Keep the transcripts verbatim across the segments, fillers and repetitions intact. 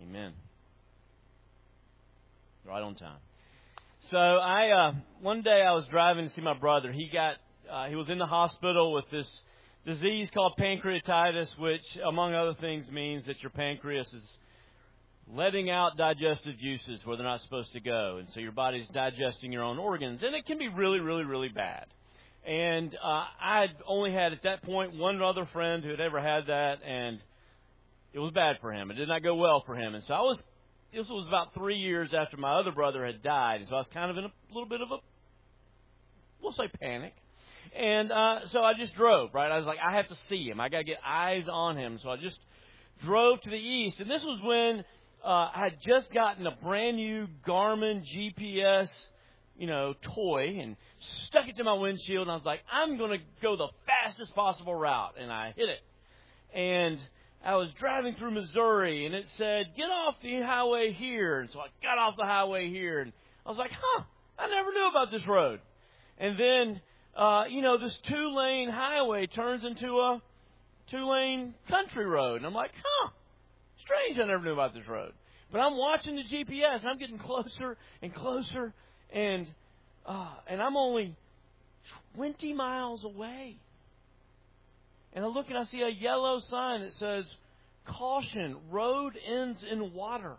Amen. Right on time. So I, uh, one day I was driving to see my brother. He got, uh, he was in the hospital with this disease called pancreatitis, which, among other things, means that your pancreas is letting out digestive juices where they're not supposed to go. And so your body's digesting your own organs. And it can be really, really, really bad. And uh, I had only had, at that point, one other friend who had ever had that, and it was bad for him. It did not go well for him. And so I was, this was about three years after my other brother had died. And so I was kind of in a little bit of a, we'll say, panic. And uh, so I just drove, right? I was like, I have to see him. I got to get eyes on him. So I just drove to the east. And this was when uh, I had just gotten a brand new Garmin G P S, you know, toy, and stuck it to my windshield. And I was like, I'm going to go the fastest possible route. And I hit it. And I was driving through Missouri, and it said, get off the highway here. And so I got off the highway here. And I was like, huh, I never knew about this road. And then, uh, you know, this two-lane highway turns into a two-lane country road. And I'm like, huh, strange, I never knew about this road. But I'm watching the G P S, and I'm getting closer and closer. And uh, and I'm only twenty miles away. And I look and I see a yellow sign that says, caution, road ends in water.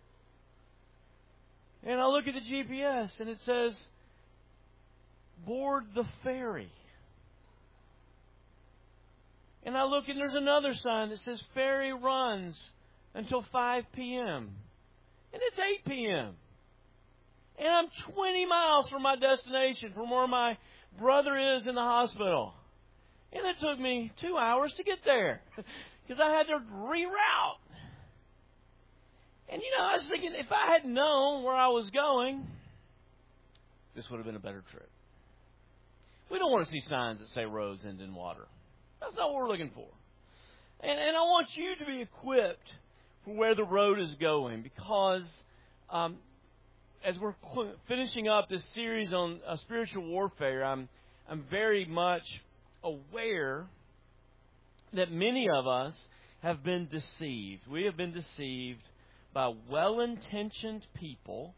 And I look at the G P S and it says, board the ferry. And I look and there's another sign that says, ferry runs until five p.m. And it's eight p.m. And I'm twenty miles from my destination, from where my brother is in the hospital. And it took me two hours to get there because I had to reroute. And, you know, I was thinking, if I had known where I was going, this would have been a better trip. We don't want to see signs that say roads end in water. That's not what we're looking for. And, and I want you to be equipped for where the road is going, because um, as we're cl- finishing up this series on uh, spiritual warfare, I'm I'm very much aware that many of us have been deceived. We have been deceived by well-intentioned people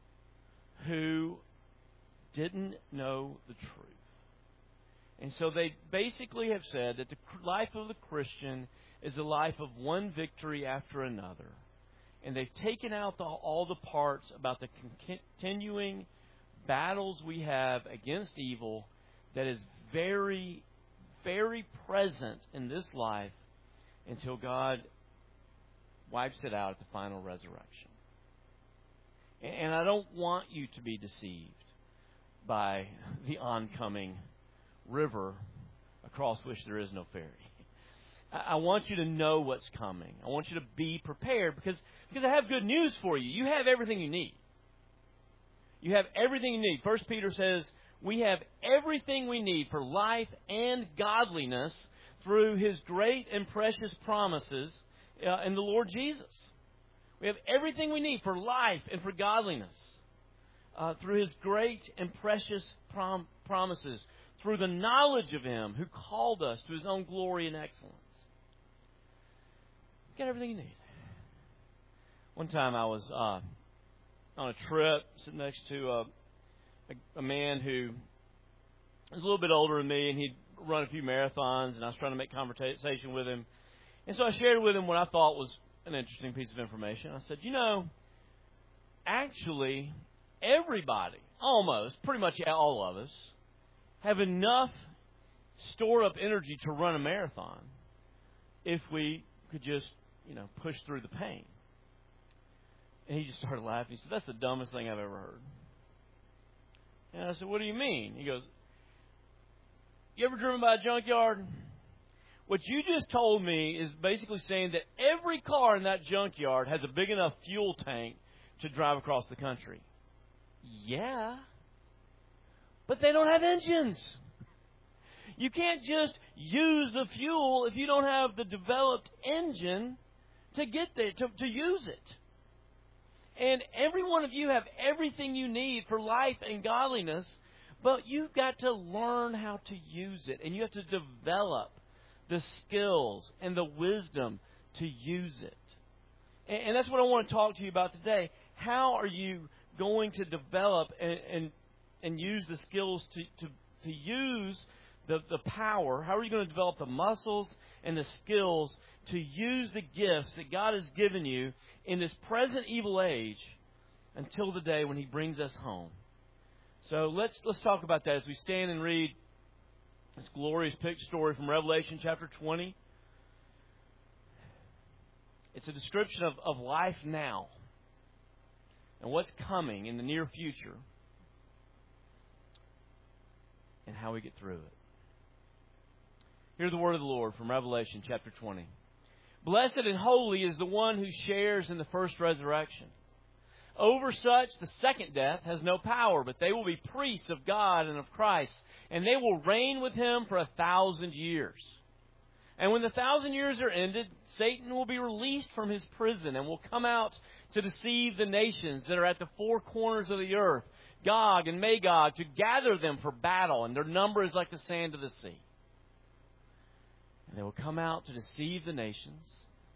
who didn't know the truth. And so they basically have said that the life of the Christian is a life of one victory after another. And they've taken out the, all the parts about the continuing battles we have against evil that is very very present in this life until God wipes it out at the final resurrection. And I don't want you to be deceived by the oncoming river across which there is no ferry. I want you to know what's coming. I want you to be prepared because, because I have good news for you. You have everything you need. You have everything you need. First Peter says, we have everything we need for life and godliness through His great and precious promises uh, in the Lord Jesus. We have everything we need for life and for godliness uh, through His great and precious prom- promises, through the knowledge of Him who called us to His own glory and excellence. You got everything you need. One time I was uh, on a trip sitting next to a A, a man who was a little bit older than me, and he'd run a few marathons, and I was trying to make conversation with him. And so I shared with him what I thought was an interesting piece of information. I said, you know, actually, everybody, almost, pretty much all of us, have enough stored up energy to run a marathon if we could just, you know, push through the pain. And he just started laughing. He said, that's the dumbest thing I've ever heard. And I said, what do you mean? He goes, you ever driven by a junkyard? What you just told me is basically saying that every car in that junkyard has a big enough fuel tank to drive across the country. Yeah. But they don't have engines. You can't just use the fuel if you don't have the developed engine to get there, to, to use it. And every one of you have everything you need for life and godliness, but you've got to learn how to use it. And you have to develop the skills and the wisdom to use it. And, and that's what I want to talk to you about today. How are you going to develop and and, and use the skills to, to, to use the, the power? How are you going to develop the muscles and the skills to use the gifts that God has given you in this present evil age until the day when He brings us home? So let's let's talk about that as we stand and read this glorious picture story from Revelation chapter twenty. It's a description of, of life now and what's coming in the near future and how we get through it. Hear the word of the Lord from Revelation chapter twenty. Blessed and holy is the one who shares in the first resurrection. Over such the second death has no power, but they will be priests of God and of Christ, and they will reign with Him for a thousand years. And when the thousand years are ended, Satan will be released from his prison and will come out to deceive the nations that are at the four corners of the earth, Gog and Magog, to gather them for battle, and their number is like the sand of the sea. And they will come out to deceive the nations.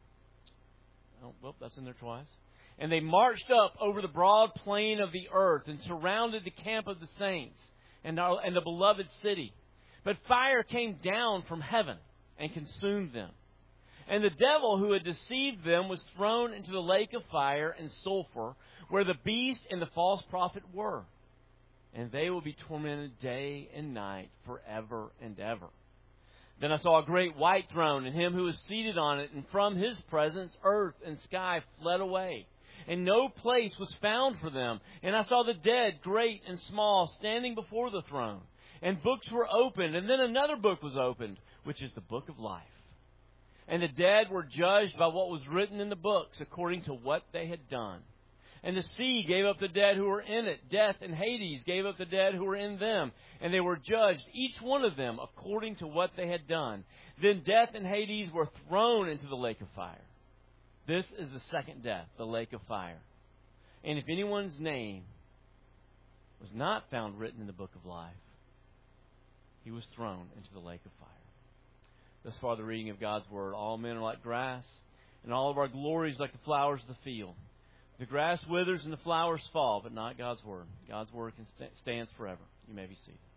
Oh, well, that's in there twice. And they marched up over the broad plain of the earth and surrounded the camp of the saints and, our, and the beloved city. But fire came down from heaven and consumed them. And the devil who had deceived them was thrown into the lake of fire and sulfur, where the beast and the false prophet were. And they will be tormented day and night forever and ever. Then I saw a great white throne, and Him who was seated on it, and from His presence earth and sky fled away, and no place was found for them. And I saw the dead, great and small, standing before the throne. And books were opened, and then another book was opened, which is the book of life. And the dead were judged by what was written in the books, according to what they had done. And the sea gave up the dead who were in it. Death and Hades gave up the dead who were in them. And they were judged, each one of them, according to what they had done. Then death and Hades were thrown into the lake of fire. This is the second death, the lake of fire. And if anyone's name was not found written in the book of life, he was thrown into the lake of fire. Thus far the reading of God's Word. All men are like grass, and all of our glory is like the flowers of the field. The grass withers and the flowers fall, but not God's Word. God's Word can st- stands forever. You may be seated.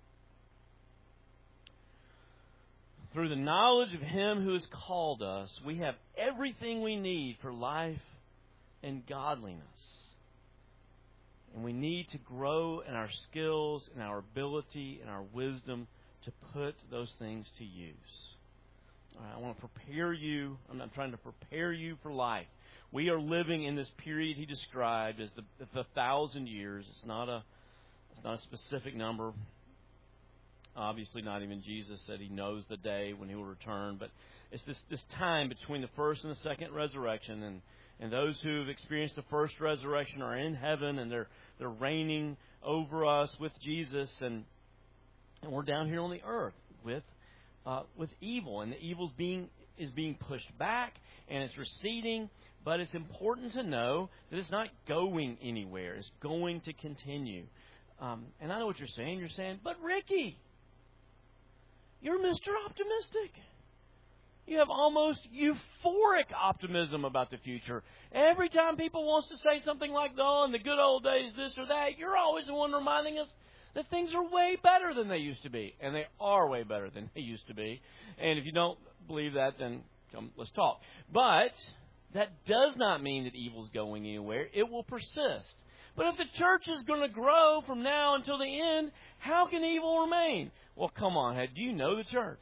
Through the knowledge of Him who has called us, we have everything we need for life and godliness. And we need to grow in our skills, in our ability, in our wisdom to put those things to use. All right, I want to prepare you. I'm not trying to prepare you for life. We are living in this period He described as the, the thousand years. It's not a, it's not a specific number. Obviously, not even Jesus said He knows the day when He will return. But it's this, this time between the first and the second resurrection. And, and those who have experienced the first resurrection are in heaven, and they're they're reigning over us with Jesus. And, and we're down here on the earth with uh, with evil. And the evil being, is being pushed back, and it's receding. But it's important to know that it's not going anywhere. It's going to continue. Um, and I know what you're saying. You're saying, but Ricky, you're Mister Optimistic. You have almost euphoric optimism about the future. Every time people wants to say something like, oh, in the good old days, this or that, you're always the one reminding us that things are way better than they used to be. And they are way better than they used to be. And if you don't believe that, then come, let's talk. But that does not mean that evil's going anywhere. It will persist. But if the church is going to grow from now until the end, how can evil remain? Well, come on, do you know the church?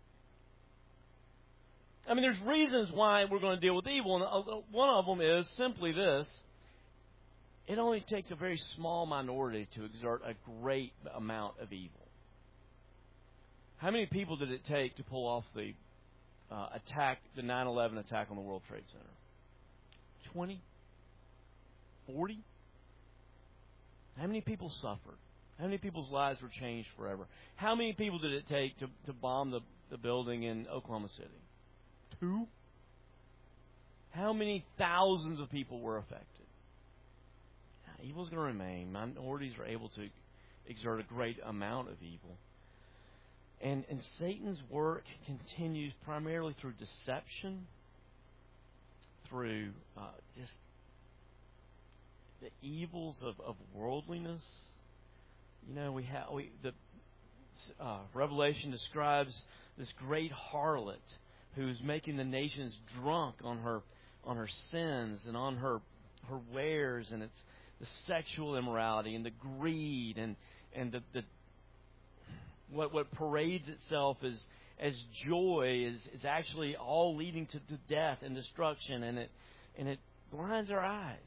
I mean, there's reasons why we're going to deal with evil, and one of them is simply this. It only takes a very small minority to exert a great amount of evil. How many people did it take to pull off the uh, attack, the nine eleven attack on the World Trade Center? twenty? forty? How many people suffered? How many people's lives were changed forever? How many people did it take to, to bomb the, the building in Oklahoma City? Two? How many thousands of people were affected? Yeah, evil's going to remain. Minorities are able to exert a great amount of evil. And, and Satan's work continues primarily through deception, through uh, just the evils of, of worldliness. You know, we have we the uh, Revelation describes this great harlot who's making the nations drunk on her on her sins and on her her wares, and it's the sexual immorality and the greed and and the, the what what parades itself as as joy is is actually all leading to, to death and destruction, and it and it blinds our eyes.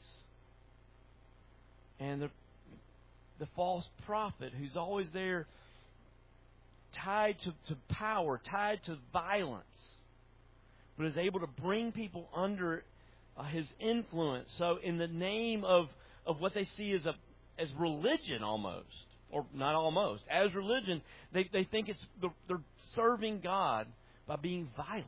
And the the false prophet who's always there, tied to, to power, tied to violence, but is able to bring people under uh, his influence. So in the name of, of what they see as a as religion almost, or not almost, as religion, they, they think it's they're serving God by being violent.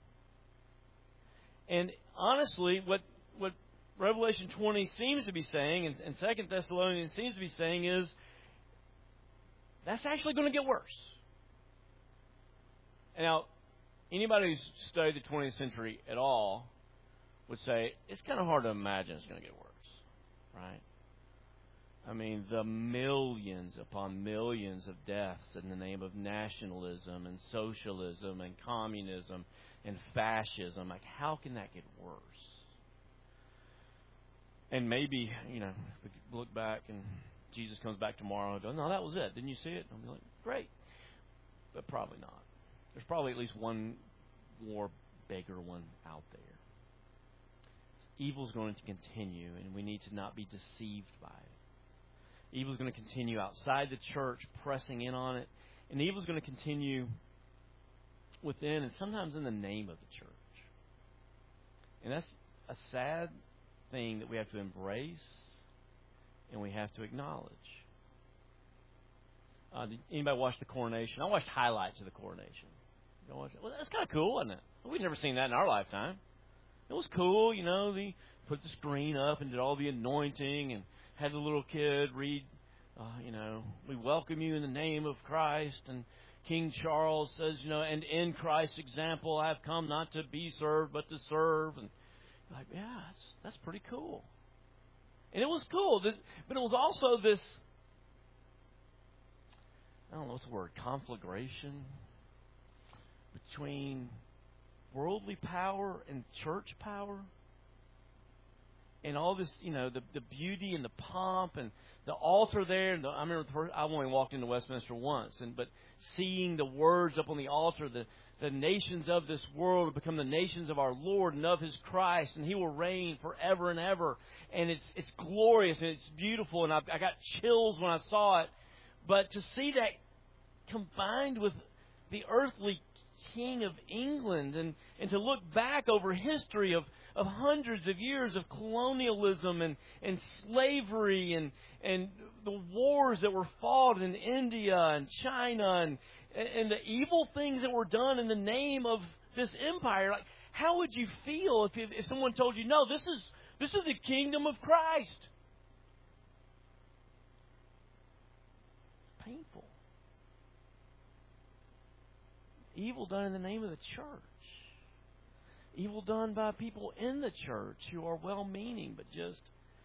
And honestly, what what Revelation twenty seems to be saying, and, and Second Thessalonians seems to be saying, is that's actually going to get worse. Now, anybody who's studied the twentieth century at all would say it's kind of hard to imagine it's going to get worse, right? I mean, the millions upon millions of deaths in the name of nationalism and socialism and communism and fascism. Like, how can that get worse? And maybe, you know, we could look back and Jesus comes back tomorrow and go, no, that was it. Didn't you see it? And I'll be like, great. But probably not. There's probably at least one more bigger one out there. Evil is going to continue, and we need to not be deceived by it. Evil is going to continue outside the church, pressing in on it. And evil is going to continue within and sometimes in the name of the church. And that's a sad thing that we have to embrace and we have to acknowledge. Uh, did anybody watch the coronation? I watched highlights of the coronation. You know, well, that's kind of cool, wasn't it? We've never seen that in our lifetime. It was cool, you know. They put the screen up and did all the anointing and had the little kid read, uh, you know, we welcome you in the name of Christ. And King Charles says, you know, and in Christ's example, I have come not to be served, but to serve. And you're like, yeah, that's, that's pretty cool. And it was cool, this, but it was also this, I don't know what's the word, conflagration between worldly power and church power. And all this, you know, the, the beauty and the pomp and the altar there. And the, I remember the first, I only walked into Westminster once, and but seeing the words up on the altar, the, the nations of this world will become the nations of our Lord and of His Christ, and He will reign forever and ever. And it's it's glorious and it's beautiful, and I, I got chills when I saw it. But to see that combined with the earthly King of England, and, and to look back over history of, of hundreds of years of colonialism and, and slavery and and the wars that were fought in India and China and, and the evil things that were done in the name of this empire, like, how would you feel if, if someone told you, no, this is this is the kingdom of Christ? Painful. Evil done in the name of the church. Evil done by people in the church who are well-meaning but just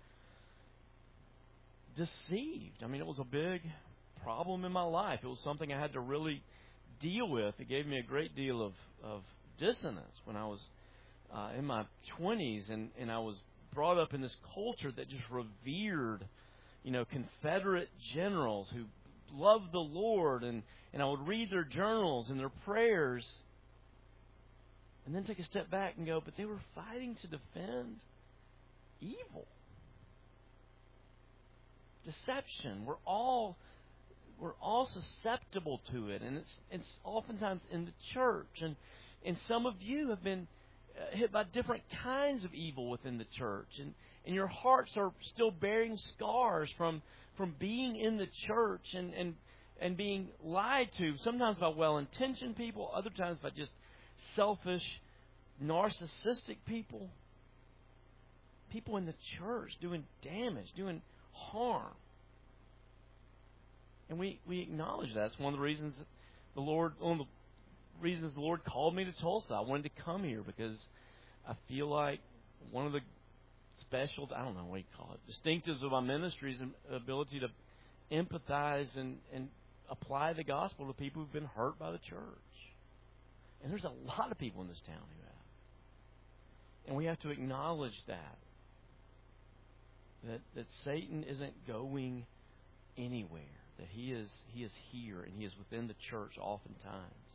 deceived. I mean, it was a big problem in my life. It was something I had to really deal with. It gave me a great deal of, of dissonance when I was uh, in my twenties, and, and I was brought up in this culture that just revered, you know, Confederate generals who loved the Lord, and, and I would read their journals and their prayers and then take a step back and go, but they were fighting to defend evil. Deception. We're all we're all susceptible to it, and it's it's oftentimes in the church, and and some of you have been uh, hit by different kinds of evil within the church, and, and your hearts are still bearing scars from from being in the church and, and and being lied to, sometimes by well-intentioned people, other times by just selfish, narcissistic people. People in the church doing damage, doing harm. And we, we acknowledge that. It's one of the reasons the Lord one of the reasons the Lord called me to Tulsa. I wanted to come here because I feel like one of the special, I don't know what you call it, distinctives of my ministry is the ability to empathize and, and apply the gospel to people who've been hurt by the church. And there's a lot of people in this town who have. And we have to acknowledge that. That, that Satan isn't going anywhere. That he is he is here and he is within the church oftentimes.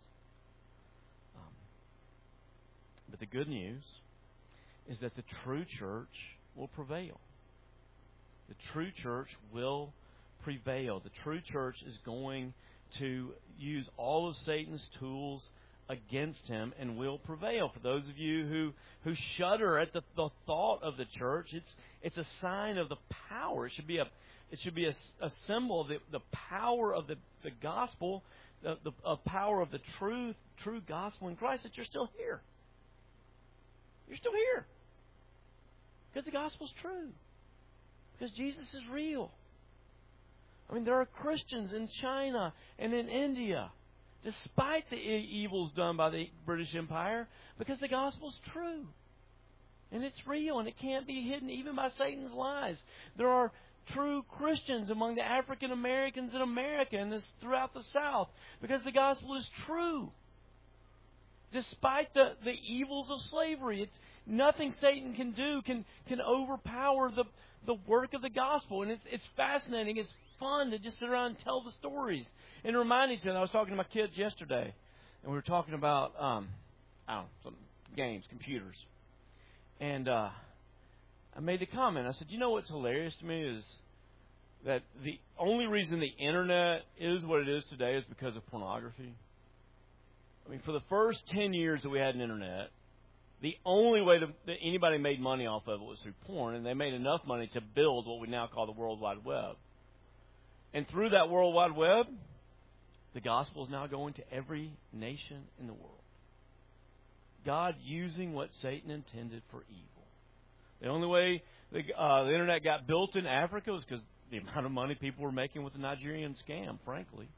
Um, but the good news is that the true church will prevail. The true church will prevail. The true church is going to use all of Satan's tools against him and will prevail. For those of you who, who shudder at the, the thought of the church, it's it's a sign of the power. It should be a it should be a, a symbol of the, the power of the, the gospel, the, the a power of the truth, true gospel in Christ, that you're still here. You're still here. Because the gospel's true. Because Jesus is real. I mean, there are Christians in China and in India, despite the evils done by the British Empire, because the gospel's true. And it's real, and it can't be hidden even by Satan's lies. There are true Christians among the African Americans in America and this throughout the South, because the gospel is true. Despite the, the evils of slavery, it's nothing Satan can do can can overpower the, the work of the gospel. And it's it's fascinating. It's fun to just sit around and tell the stories. And remind each other, I was talking to my kids yesterday, and we were talking about um, I don't know, some games, computers. And uh, I made the comment. I said, you know what's hilarious to me is that the only reason the internet is what it is today is because of pornography. I mean, for the first ten years that we had an internet, the only way that anybody made money off of it was through porn, and they made enough money to build what we now call the World Wide Web. And through that World Wide Web, the gospel is now going to every nation in the world. God using what Satan intended for evil. The only way the, uh, the internet got built in Africa was because the amount of money people were making with the Nigerian scam, frankly.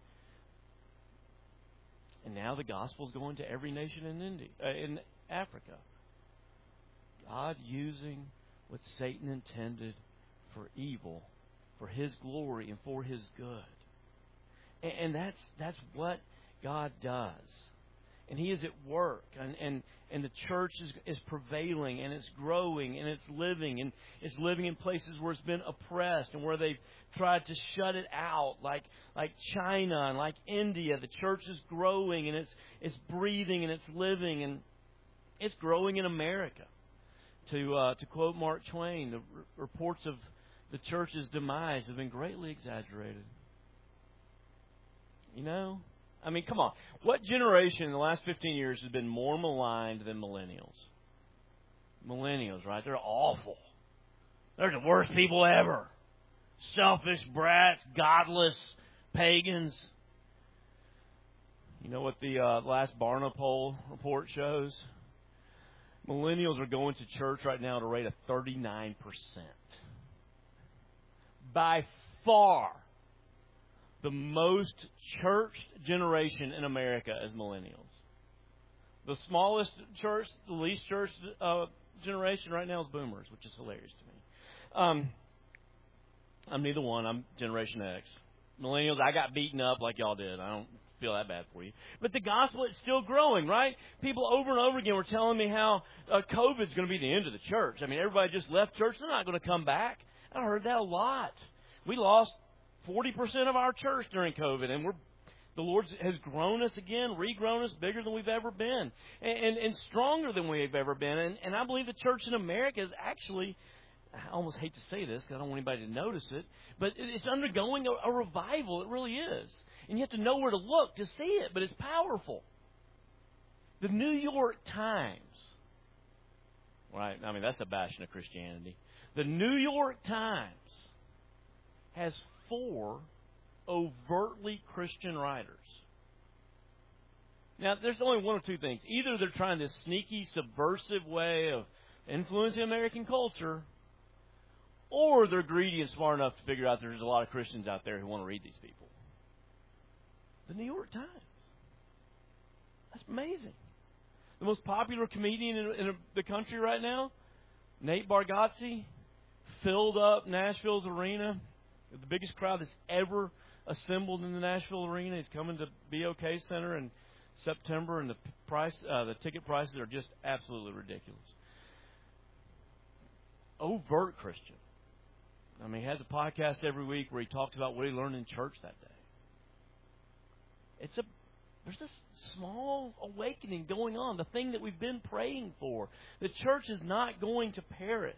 And now the gospel is going to every nation in India, uh, in Africa. God using what Satan intended for evil, for His glory and for His good. And, and that's that's what God does. And He is at work, and, and, and the church is, is prevailing, and it's growing, and it's living, and it's living in places where it's been oppressed, and where they've tried to shut it out, like like China and like India. The church is growing, and it's it's breathing, and it's living, and it's growing in America. To uh, to quote Mark Twain, the r- reports of the church's demise have been greatly exaggerated. You know? I mean, come on. What generation in the last fifteen years has been more maligned than millennials? Millennials, right? They're awful. They're the worst people ever. Selfish brats, godless pagans. You know what the uh, last Barna poll report shows? Millennials are going to church right now at a rate of thirty-nine percent. By far, the most churched generation in America is millennials. The smallest church, the least churched uh, generation right now is boomers, which is hilarious to me. Um, I'm neither one. I'm Generation X. Millennials, I got beaten up like y'all did. I don't feel that bad for you. But the gospel is still growing, right? People over and over again were telling me how uh, COVID's going to be the end of the church. I mean, everybody just left church. They're not going to come back. I heard that a lot. We lost forty percent of our church during COVID, and we're the Lord has grown us again, regrown us bigger than we've ever been, and, and, and stronger than we've ever been. And, and I believe the church in America is actually, I almost hate to say this because I don't want anybody to notice it, but it's undergoing a, a revival. It really is. And you have to know where to look to see it, but it's powerful. The New York Times, right? I mean, that's a bastion of Christianity. The New York Times has four overtly Christian writers. Now, there's only one of two things. Either they're trying this sneaky, subversive way of influencing American culture, or they're greedy and smart enough to figure out there's a lot of Christians out there who want to read these people. The New York Times. That's amazing. The most popular comedian in, in the country right now, Nate Bargatze filled up Nashville's arena. The biggest crowd that's ever assembled in the Nashville arena. He's coming to B O K Center in September, and the price, uh, the ticket prices are just absolutely ridiculous. Overt Christian. I mean, he has a podcast every week where he talks about what he learned in church that day. It's a there's this small awakening going on, the thing that we've been praying for. The church is not going to perish.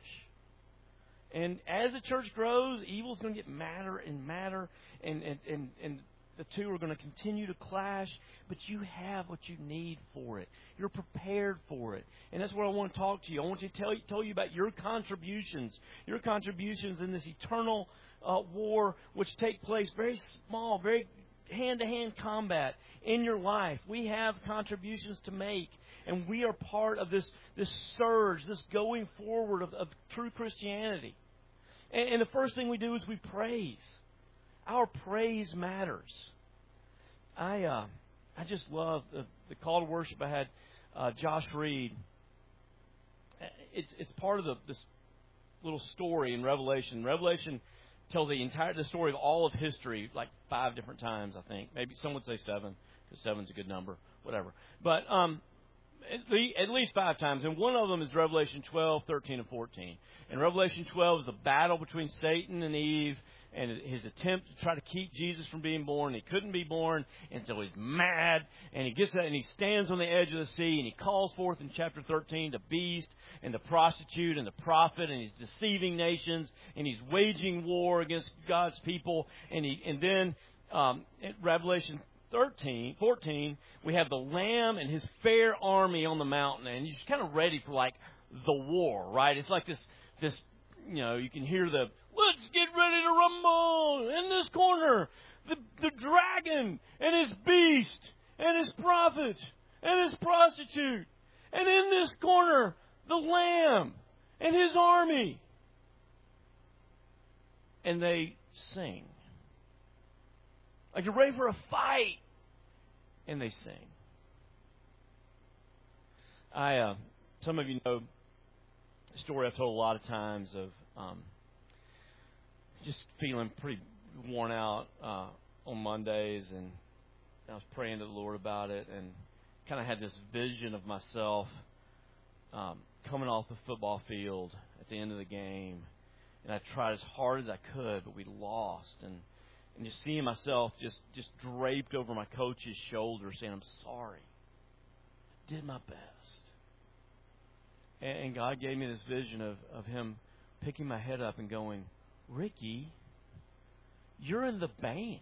And as the church grows, evil's going to get madder and madder, and, and, and, and the two are going to continue to clash, but you have what you need for it. You're prepared for it. And that's what I want to talk to you. I want to tell you, tell you about your contributions, your contributions in this eternal uh, war, which take place very small, very hand-to-hand combat in your life. We have contributions to make, and we are part of this, this surge, this going forward of, of true Christianity. And, and the first thing we do is we praise. Our praise matters. I uh, I just love the, the call to worship. I had uh, Josh Reed. It's it's part of the, this little story in Revelation. Revelation tells the entire the story of all of history, like five different times, I think. Maybe some would say seven, because seven's a good number, whatever. But um, at, least, at least five times. And one of them is Revelation twelve, thirteen, and fourteen. And Revelation twelve is the battle between Satan and Eve, and his attempt to try to keep Jesus from being born. He couldn't be born, and so he's mad, and he gets out and he stands on the edge of the sea, and he calls forth in chapter thirteen the beast and the prostitute and the prophet, and he's deceiving nations, and he's waging war against God's people. And he and then um, in Revelation thirteen, fourteen, we have the Lamb and his fair army on the mountain, and you're just kind of ready for like the war, right? It's like this this. You know, you can hear the, let's get ready to rumble in this corner. The, the dragon and his beast and his prophet and his prostitute. And in this corner, the Lamb and his army. And they sing. Like you're ready for a fight. And they sing. I, uh, some of you know, story I've told a lot of times of um, just feeling pretty worn out uh, on Mondays, and I was praying to the Lord about it, and kind of had this vision of myself um, coming off the football field at the end of the game, and I tried as hard as I could, but we lost, and and just seeing myself just just draped over my coach's shoulder, saying, "I'm sorry, did my best." And God gave me this vision of, of Him picking my head up and going, Ricky, you're in the band.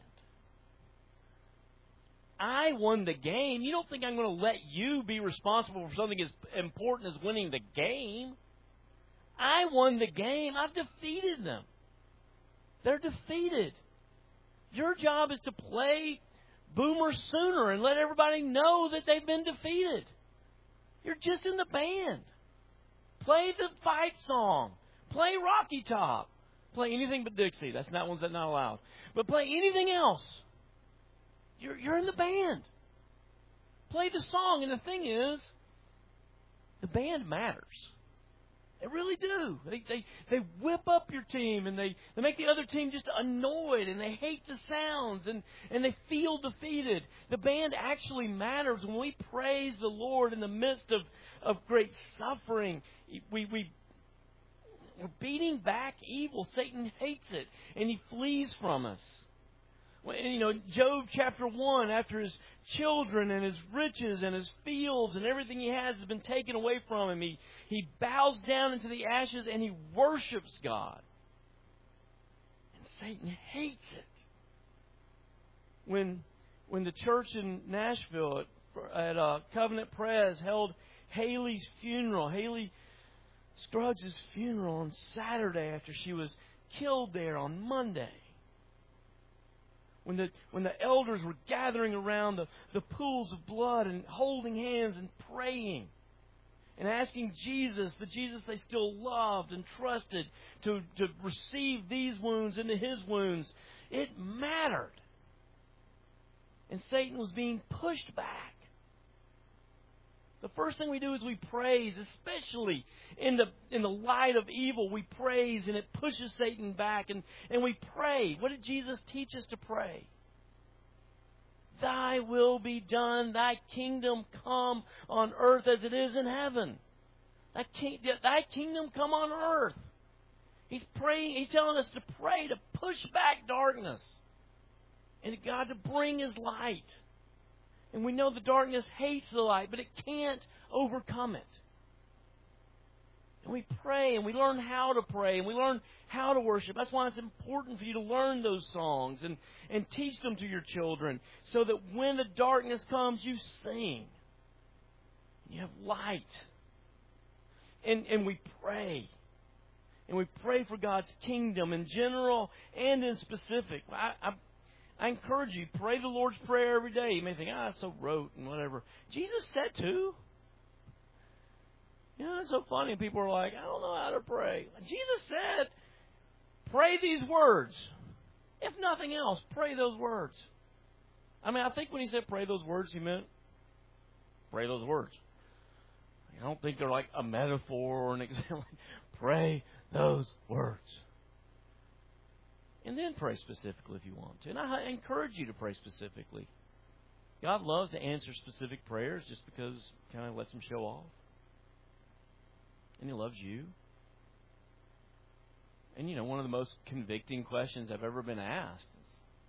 I won the game. You don't think I'm going to let you be responsible for something as important as winning the game? I won the game. I've defeated them. They're defeated. Your job is to play Boomer Sooner and let everybody know that they've been defeated. You're just in the band. Play the fight song. Play Rocky Top. Play anything but Dixie. That's not one's that not allowed. But play anything else. You're you're in the band. Play the song, and the thing is, the band matters. They really do. They they they whip up your team, and they, they make the other team just annoyed, and they hate the sounds, and, and they feel defeated. The band actually matters. When we praise the Lord in the midst of, of great suffering, we we we're beating back evil. Satan hates it, and he flees from us. You know, Job chapter one, after his children and his riches and his fields and everything he has has been taken away from him, he, he bows down into the ashes and he worships God. And Satan hates it. When when the church in Nashville at, at uh, Covenant Pres held Haley's funeral, Haley Scruggs' funeral on Saturday after she was killed there on Monday. When the when the elders were gathering around the, the pools of blood and holding hands and praying and asking Jesus, the Jesus they still loved and trusted, to, to receive these wounds into His wounds, it mattered. And Satan was being pushed back. The first thing we do is we praise, especially in the in the light of evil. We praise, and it pushes Satan back, and, and we pray. What did Jesus teach us to pray? Thy will be done, thy kingdom come on earth as it is in heaven. Thy, king, thy kingdom come on earth. He's praying, he's telling us to pray, to push back darkness, and God to bring His light. And we know the darkness hates the light, but it can't overcome it. And we pray, and we learn how to pray, and we learn how to worship. That's why it's important for you to learn those songs and, and teach them to your children, so that when the darkness comes, you sing. You have light. And, and we pray. And we pray for God's kingdom in general and in specific. I, I I encourage you, pray the Lord's Prayer every day. You may think, ah, it's so rote and whatever. Jesus said to. You know, it's so funny. People are like, I don't know how to pray. Jesus said, pray these words. If nothing else, pray those words. I mean, I think when He said pray those words, He meant pray those words. I don't think they're like a metaphor or an example. Pray those words. And then pray specifically if you want to. And I encourage you to pray specifically. God loves to answer specific prayers just because He kind of lets them show off. And He loves you. And, you know, one of the most convicting questions I've ever been asked is,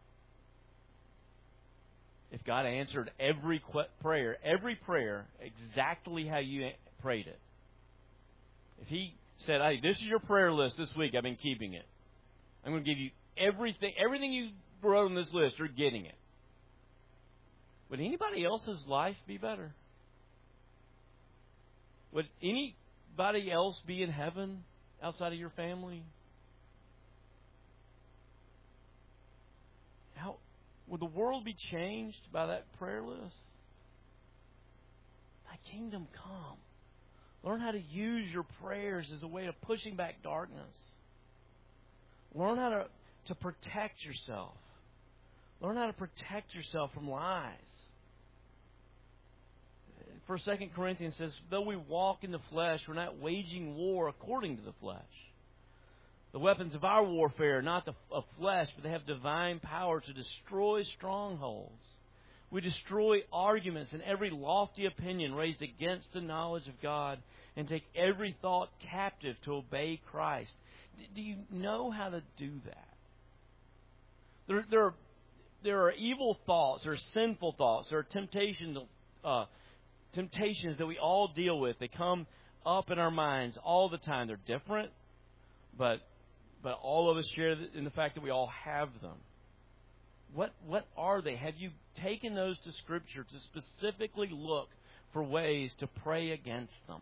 if God answered every qu- prayer, every prayer exactly how you prayed it. If He said, hey, this is your prayer list this week, I've been keeping it. I'm going to give you everything, everything you wrote on this list, you're getting it. Would anybody else's life be better? Would anybody else be in heaven outside of your family? How would the world be changed by that prayer list? Thy kingdom come. Learn how to use your prayers as a way of pushing back darkness. Learn how to, to protect yourself. Learn how to protect yourself from lies. First, Second Corinthians says, though we walk in the flesh, we're not waging war according to the flesh. The weapons of our warfare are not the, of flesh, but they have divine power to destroy strongholds. We destroy arguments and every lofty opinion raised against the knowledge of God, and take every thought captive to obey Christ. Do you know how to do that? There, there, are, there are evil thoughts, there are sinful thoughts, there are temptations, uh, temptations that we all deal with. They come up in our minds all the time. They're different, but but all of us share in the fact that we all have them. What what are they? Have you taken those to Scripture to specifically look for ways to pray against them?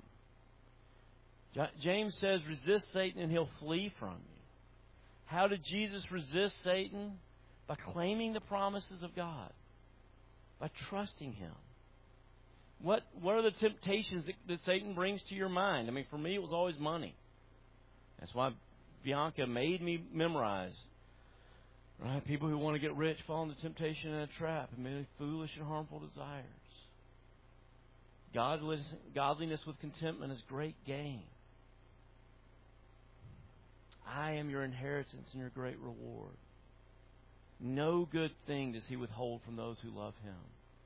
James says, resist Satan and he'll flee from you. How did Jesus resist Satan? By claiming the promises of God. By trusting Him. What what are the temptations that, that Satan brings to your mind? I mean, for me, it was always money. That's why Bianca made me memorize. Right? People who want to get rich fall into temptation and a trap, and many foolish and harmful desires. Godliness, godliness with contentment is great gain. I am your inheritance and your great reward. No good thing does He withhold from those who love Him.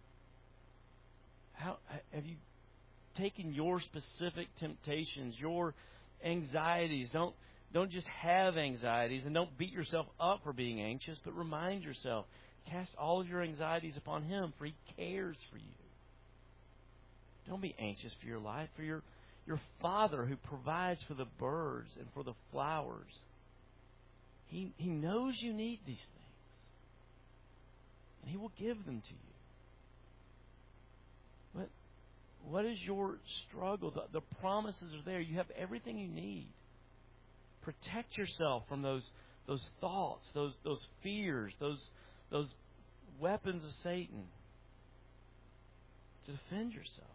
How have you taken your specific temptations, your anxieties? Don't don't just have anxieties, and don't beat yourself up for being anxious, but remind yourself, cast all of your anxieties upon Him, for He cares for you. Don't be anxious for your life, for your your Father who provides for the birds and for the flowers. He He knows you need these things, and He will give them to you. But what is your struggle? The, the promises are there. You have everything you need. Protect yourself from those those thoughts, those those fears, those those weapons of Satan. To defend yourself.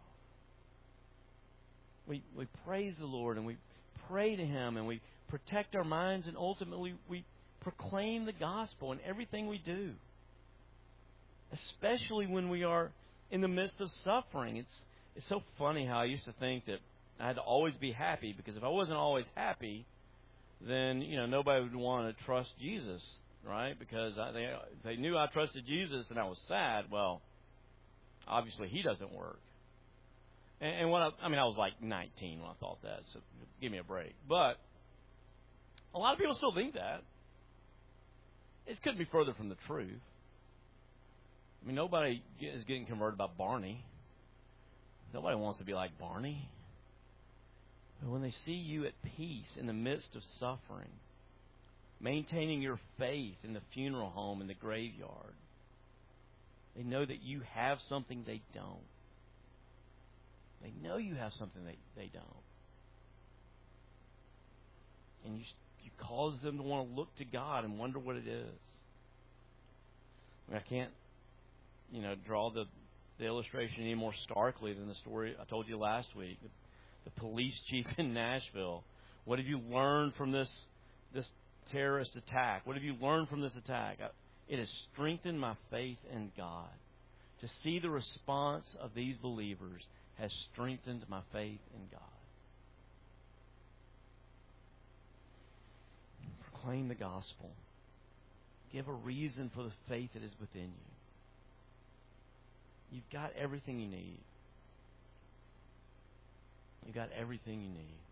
We we praise the Lord and we pray to Him and we protect our minds, and ultimately we proclaim the gospel in everything we do. Especially when we are in the midst of suffering. It's it's so funny how I used to think that I had to always be happy, because if I wasn't always happy, then, you know, nobody would want to trust Jesus, right? Because I, they they knew I trusted Jesus and I was sad. Well, obviously He doesn't work. And, and when I, I mean, I was like nineteen when I thought that, so give me a break. But a lot of people still think that. It couldn't be further from the truth. I mean, nobody is getting converted by Barney. Nobody wants to be like Barney. But when they see you at peace in the midst of suffering, maintaining your faith in the funeral home and the graveyard, they know that you have something they don't. They know you have something they, they don't. And you you cause them to want to look to God and wonder what it is. I mean, I can't, you know, draw the, the illustration any more starkly than the story I told you last week. The, the police chief in Nashville. What have you learned from this this terrorist attack? What have you learned from this attack? I, it has strengthened my faith in God. To see the response of these believers has strengthened my faith in God. Proclaim the gospel. Give a reason for the faith that is within you. You've got everything you need. You've got everything you need.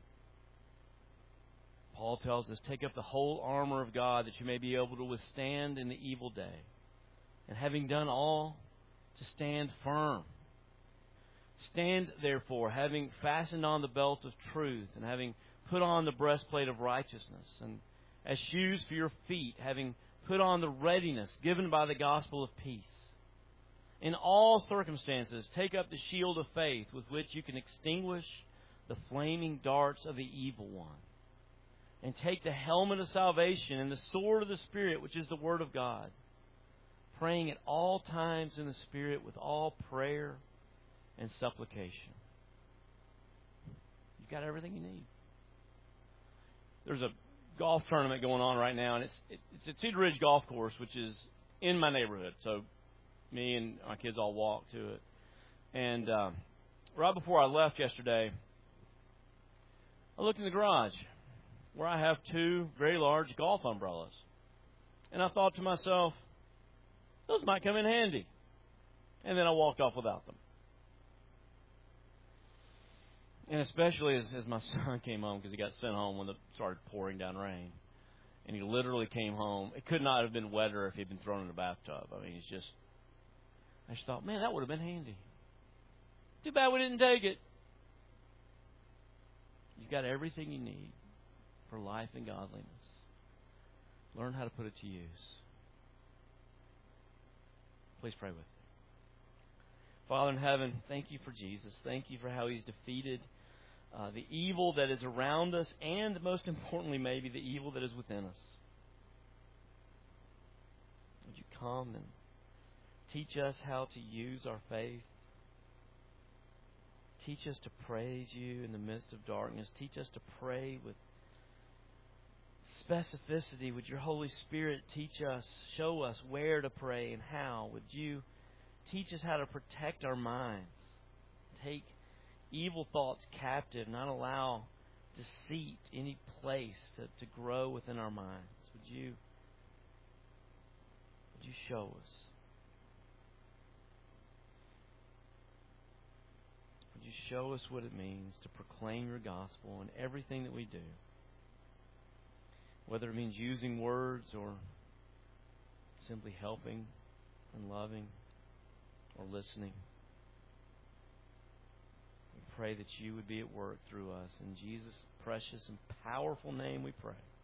Paul tells us, take up the whole armor of God that you may be able to withstand in the evil day. And having done all, to stand firm. Stand, therefore, having fastened on the belt of truth, and having put on the breastplate of righteousness, and as shoes for your feet, having put on the readiness given by the gospel of peace. In all circumstances, take up the shield of faith with which you can extinguish the flaming darts of the evil one. And take the helmet of salvation and the sword of the Spirit, which is the Word of God, praying at all times in the Spirit with all prayer and supplication. You've got everything you need. There's a golf tournament going on right now, and it's it's at Cedar Ridge Golf Course, which is in my neighborhood. So me and my kids all walk to it. And um, right before I left yesterday, I looked in the garage where I have two very large golf umbrellas. And I thought to myself, those might come in handy. And then I walked off without them. And especially as, as my son came home, because he got sent home when it started pouring down rain. And he literally came home. It could not have been wetter if he'd been thrown in a bathtub. I mean, he's just... I just thought, man, that would have been handy. Too bad we didn't take it. You've got everything you need for life and godliness. Learn how to put it to use. Please pray with me. Father in heaven, thank you for Jesus. Thank you for how He's defeated uh, the evil that is around us, and most importantly, maybe the evil that is within us. Would you come and teach us how to use our faith? Teach us to praise you in the midst of darkness. Teach us to pray with specificity. Would your Holy Spirit teach us, show us where to pray and how? Would you teach us how to protect our minds, take evil thoughts captive, not allow deceit any place to, to grow within our minds? Would you, would you show us? Would you show us what it means to proclaim your gospel in everything that we do? Whether it means using words or simply helping and loving or listening. We pray that you would be at work through us. In Jesus' precious and powerful name we pray.